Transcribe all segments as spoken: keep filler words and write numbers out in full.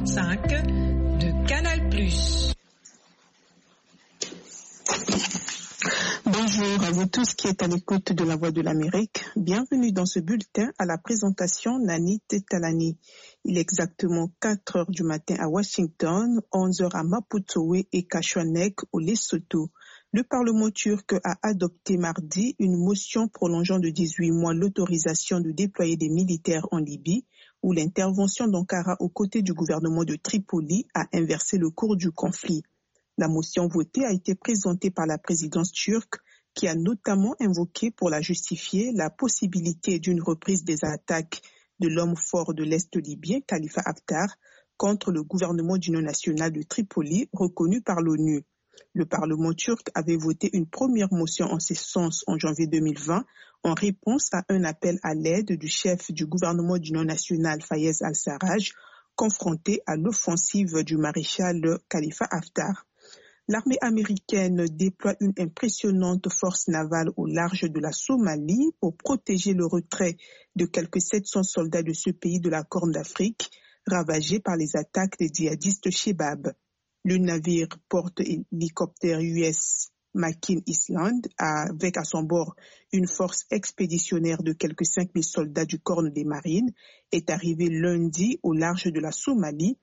trente-cinq de Canal plus. Bonjour à vous tous qui êtes à l'écoute de la Voix de l'Amérique. Bienvenue dans ce bulletin à la présentation Nani Tetalani. Il est exactement quatre heures du matin à Washington, onze heures à Maputo et Kachuanek au Lesotho. Le Parlement turc a adopté mardi une motion prolongeant de dix-huit mois l'autorisation de déployer des militaires en Libye, où l'intervention d'Ankara aux côtés du gouvernement de Tripoli a inversé le cours du conflit. La motion votée a été présentée par la présidence turque qui a notamment invoqué pour la justifier la possibilité d'une reprise des attaques de l'homme fort de l'Est libyen, Khalifa Haftar, contre le gouvernement d'union nationale de Tripoli reconnu par l'ONU. Le Parlement turc avait voté une première motion en ce sens en janvier deux mille vingt en réponse à un appel à l'aide du chef du gouvernement d'union nationale Fayez al-Sarraj confronté à l'offensive du maréchal Khalifa Haftar. L'armée américaine déploie une impressionnante force navale au large de la Somalie pour protéger le retrait de quelques sept cents soldats de ce pays de la Corne d'Afrique, ravagé par les attaques des djihadistes Shebab. Le navire porte-hélicoptère U S Makin Island, avec à son bord une force expéditionnaire de quelques cinq mille soldats du Corne des Marines, est arrivé lundi au large de la Somalie,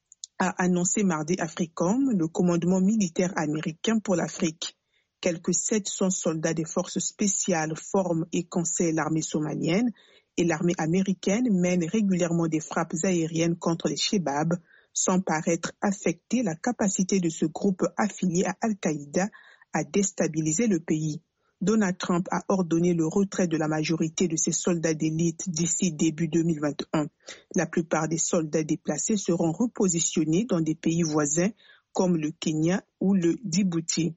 a annoncé mardi Africom, le commandement militaire américain pour l'Afrique. Quelques sept cents soldats des forces spéciales forment et conseillent l'armée somalienne et l'armée américaine mène régulièrement des frappes aériennes contre les Shebab sans paraître affecter la capacité de ce groupe affilié à Al-Qaïda à déstabiliser le pays. Donald Trump a ordonné le retrait de la majorité de ses soldats d'élite d'ici début deux mille vingt et un. La plupart des soldats déplacés seront repositionnés dans des pays voisins comme le Kenya ou le Djibouti.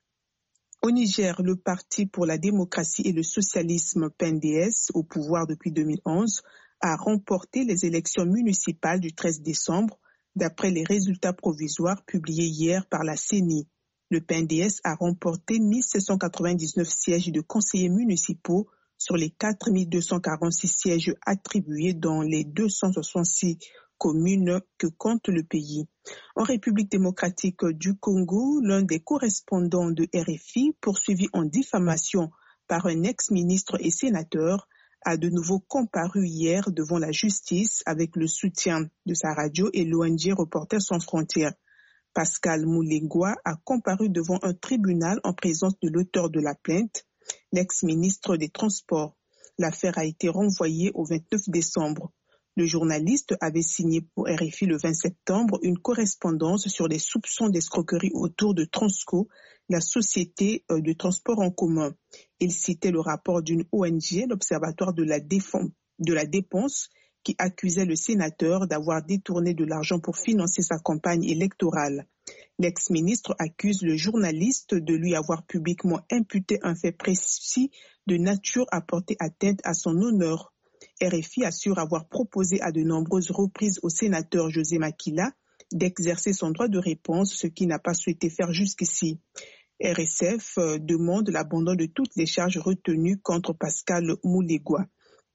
Au Niger, le Parti pour la démocratie et le socialisme P N D S, au pouvoir depuis deux mille onze, a remporté les élections municipales du treize décembre, d'après les résultats provisoires publiés hier par la C E N I. Le P N D S a remporté mille sept cent quatre-vingt-dix-neuf sièges de conseillers municipaux sur les quatre mille deux cent quarante-six sièges attribués dans les deux cent soixante-six communes que compte le pays. En République démocratique du Congo, l'un des correspondants de R F I, poursuivi en diffamation par un ex-ministre et sénateur, a de nouveau comparu hier devant la justice avec le soutien de sa radio et l'O N G Reporters sans frontières. Pascal Moulegua a comparu devant un tribunal en présence de l'auteur de la plainte, l'ex-ministre des Transports. L'affaire a été renvoyée au vingt-neuf décembre. Le journaliste avait signé pour R F I le vingt septembre une correspondance sur les soupçons d'escroquerie autour de Transco, la société de transport en commun. Il citait le rapport d'une O N G, l'Observatoire de la Défense, de la dépense, qui accusait le sénateur d'avoir détourné de l'argent pour financer sa campagne électorale. L'ex-ministre accuse le journaliste de lui avoir publiquement imputé un fait précis de nature à porter atteinte à son honneur. R F I assure avoir proposé à de nombreuses reprises au sénateur José Makila d'exercer son droit de réponse, ce qu'il n'a pas souhaité faire jusqu'ici. R S F demande l'abandon de toutes les charges retenues contre Pascal Moulegua.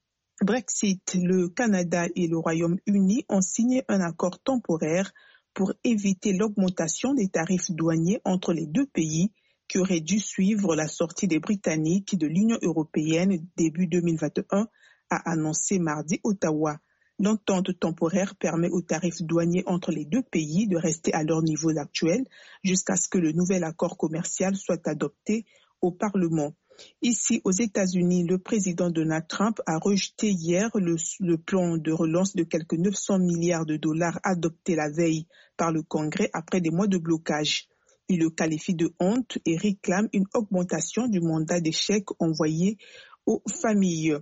Brexit, le Canada et le Royaume-Uni ont signé un accord temporaire pour éviter l'augmentation des tarifs douaniers entre les deux pays qui aurait dû suivre la sortie des Britanniques de l'Union européenne début deux mille vingt et un, a annoncé mardi Ottawa. L'entente temporaire permet aux tarifs douaniers entre les deux pays de rester à leur niveau actuel jusqu'à ce que le nouvel accord commercial soit adopté au Parlement. Ici, aux États-Unis, le président Donald Trump a rejeté hier le, le plan de relance de quelques neuf cents milliards de dollars adopté la veille par le Congrès après des mois de blocage. Il le qualifie de honte et réclame une augmentation du mandat des chèques envoyés aux familles.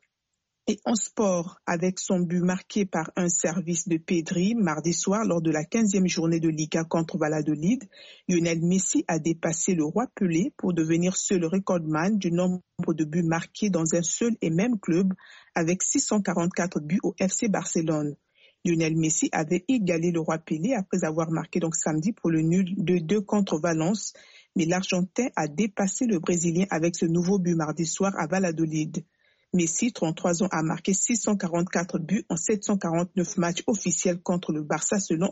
Et en sport, avec son but marqué par un service de Pedri mardi soir lors de la quinzième journée de Liga contre Valladolid, Lionel Messi a dépassé le roi Pelé pour devenir seul recordman du nombre de buts marqués dans un seul et même club avec six cent quarante-quatre buts au F C Barcelone. Lionel Messi avait égalé le roi Pelé après avoir marqué donc samedi pour le nul de deux contre Valence, mais l'Argentin a dépassé le Brésilien avec ce nouveau but mardi soir à Valladolid. Messi, trente-trois ans, a marqué six cent quarante-quatre buts en sept cent quarante-neuf matchs officiels contre le Barça selon